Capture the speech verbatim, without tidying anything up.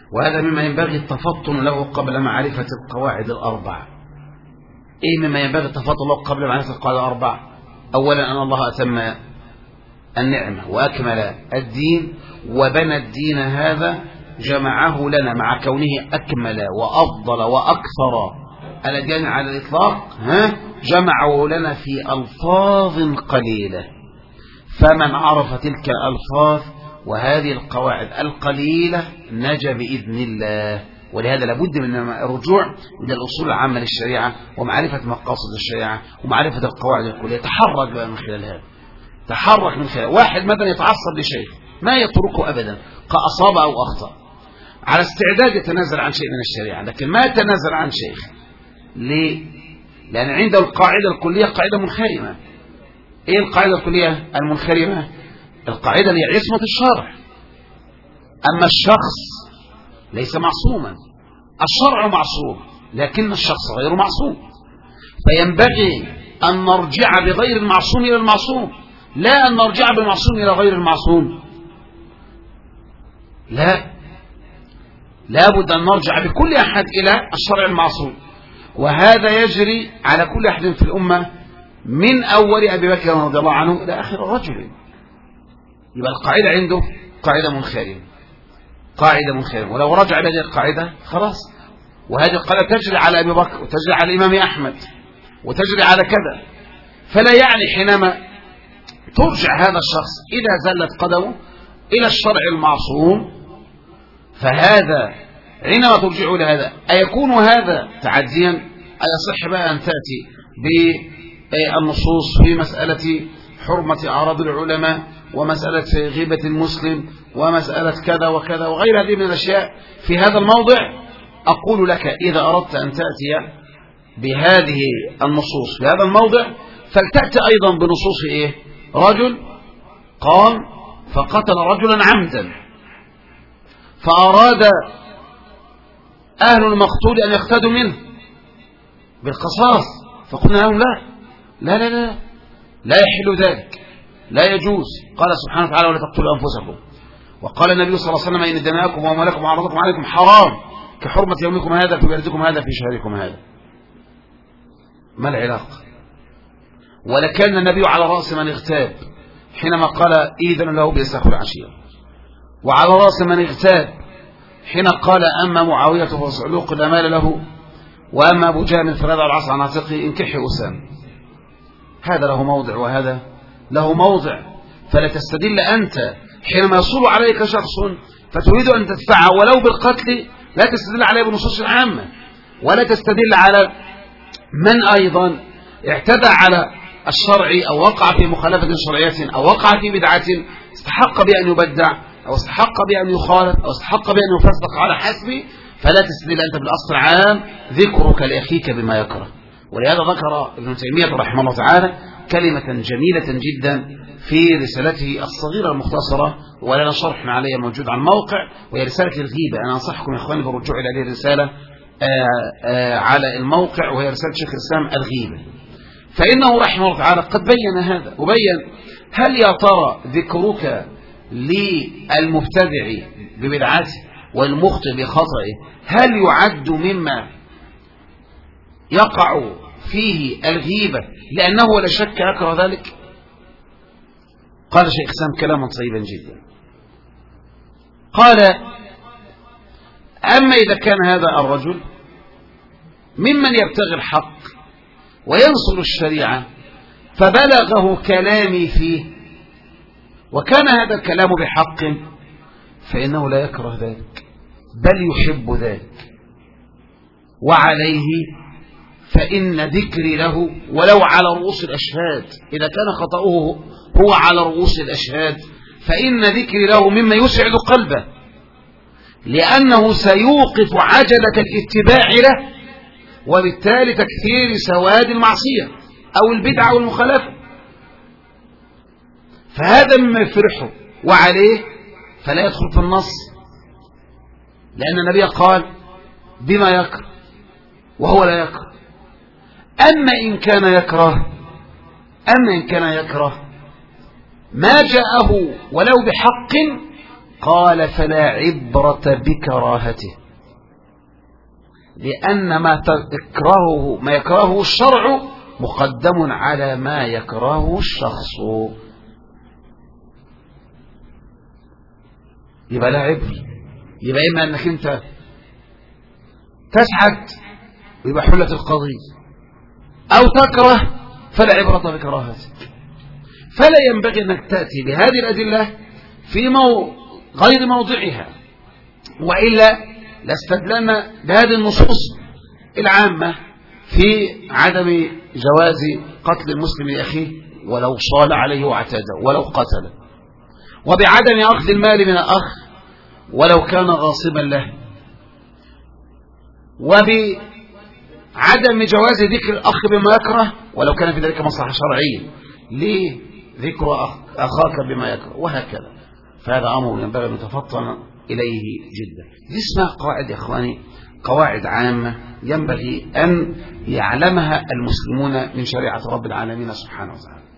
وهذا مما ينبغي التفطن له قبل معرفة القواعد الأربع. إيه مما ينبغي التفطن له قبل معرفة القواعد الأربع؟ أولا أن الله أتم النعمة وأكمل الدين، وبنى الدين هذا جمعه لنا مع كونه أكمل وأفضل وأكثر الأديان على الإطلاق، ها جمعه لنا في ألفاظ قليلة. فمن عرف تلك الألفاظ وهذه القواعد القليلة نجا بإذن الله. ولهذا لابد من الرجوع إلى الأصول العامة للشريعة ومعرفة مقاصد الشريعة ومعرفة القواعد الكلية. تحرك بقى من خلال هذا، تحرك من خلال واحد مثلا يتعصب لشيء ما يتركه أبدا كأصاب أو أخطأ، على استعداد يتنازل عن شيء من الشريعة، لكن ما يتنازل عن شيء. ليه؟ لأن عنده القاعدة الكلية قاعدة منخرمة. إيه القاعدة الكلية المنخرمة؟ القاعدة هي عصمة الشرع. أما الشخص ليس معصوما، الشرع معصوم لكن الشخص غير معصوم، فينبغي أن نرجع بغير المعصوم إلى المعصوم، لا أن نرجع بالمعصوم إلى غير المعصوم. لا، لابد أن نرجع بكل أحد إلى الشرع المعصوم. وهذا يجري على كل أحد في الأمة من أول أبي بكر رضي الله عنه إلى آخر الرجل. يبقى القاعدة عنده قاعدة منخرمة، قاعدة منخرمة، ولو رجع إلى هذه القاعدة خلاص. وهذه القاعدة تجري على أبي بكر وتجري على الإمام أحمد وتجري على كذا. فلا يعني حينما ترجع هذا الشخص إذا زلت قدمه إلى الشرع المعصوم، فهذا حينما ترجع إلى هذا أيكون هذا تعديا؟ أيصح بقى أن تأتي بالنصوص في مسألة حرمة أعراض العلماء ومسألة غيبة المسلم ومسألة كذا وكذا وغير هذه من الأشياء في هذا الموضع؟ أقول لك إذا أردت أن تأتي بهذه النصوص في هذا الموضع فلتأتي أيضا بنصوص إيه؟ رجل قام فقتل رجلا عمدا، فأراد أهل المقتول أن يقتدوا منه بالقصاص، فقلنا لهم لا لا لا لا لا يحل ذلك، لا يجوز. قال سبحانه وتعالى ولا تقتلوا أنفسكم. وقال النبي صلى الله عليه وسلم إن دماءكم وأموالكم وأعراضكم عليكم حرام كحرمة يومكم هذا في بلدكم هذا في شهركم هذا. ما العلاقة؟ ولكان النبي على رأس من اغتاب حينما قال إذن له بإساخ العشيرة، وعلى رأس من اغتاب حين قال أما معاوية فصعلوق لا مال له وأما أبو جهل فرادع العصا عن عاتقه انكحي أسام. هذا له موضع وهذا له موضع. فلا تستدل أنت حينما يصول عليك شخص فتريد أن تدفعه ولو بالقتل، لا تستدل عليه بنصوص عامة، ولا تستدل على من أيضا اعتدى على الشرع أو وقع في مخالفة شرعية أو وقع في بدعة استحق بأن يبدع أو استحق بأن يخالف أو استحق بأن يفسق على حسبه، فلا تستدل أنت بالأصل العام ذكرك لأخيك بما يكره. ولهذا ذكر ابن تيمية رحمه الله تعالى كلمة جميلة جدا في رسالته الصغيرة المختصرة ولنا شرح عليها موجود على الموقع، وهي رسالة الغيبة. أنا أنصحكم يا إخواني بالرجوع إلى هذه الرسالة آآ آآ على الموقع، وهي رسالة شيخ الإسلام الغيبة. فإنه رحمه الله تعالى قد بين هذا وبين هل يا ترى ذكرك للمبتدع ببدعته والمخطئ بخطئه هل يعد مما يقع فيه الغيبة لأنه لا شك يكره ذلك؟ قال شيخ سام كلاما طيبا جدا، قال أما إذا كان هذا الرجل ممن يبتغي الحق وينصر الشريعة فبلغه كلامي فيه وكان هذا الكلام بحق فإنه لا يكره ذلك بل يحب ذلك، وعليه فإن ذكري له ولو على رؤوس الأشهاد إذا كان خطأه هو على رؤوس الأشهاد فإن ذكري له مما يسعد قلبه، لأنه سيوقف عجلة الاتباع له وبالتالي تكثير سواد المعصية أو البدعة والمخالفة، فهذا مما يفرحه وعليه فلا يدخل في النص، لأن النبي قال بما يكره وهو لا يكره. أما إن كان يكره أما إن كان يكره ما جاءه ولو بحق قال فلا عبرة بكراهته، لأن ما تكرهه ما يكرهه الشرع مقدم على ما يكرهه الشخص. يبقى لا عبر، يبقى إما أنك أنت تسعد ويبقى حلة القضية، أو تكره فلا عبرة بكراهتك. فلا ينبغي أنك تأتي بهذه الأدلة في مو غير موضعها، وإلا لاستدلنا بهذه النصوص العامة في عدم جواز قتل المسلم لأخيه ولو صال عليه واعتدى ولو قتله، وبعدم أخذ المال من الأخ ولو كان غاصبا له، وبعدم جواز ذكر الأخ بما يكره ولو كان في ذلك مصلحة شرعية. ليه ذكر أخاك بما يكره؟ وهكذا. فهذا أمر ينبغي أن نتفطن إليه جدا. دي اسمها قواعد يا إخواني، قواعد عامة ينبغي أن يعلمها المسلمون من شريعة رب العالمين سبحانه وتعالى.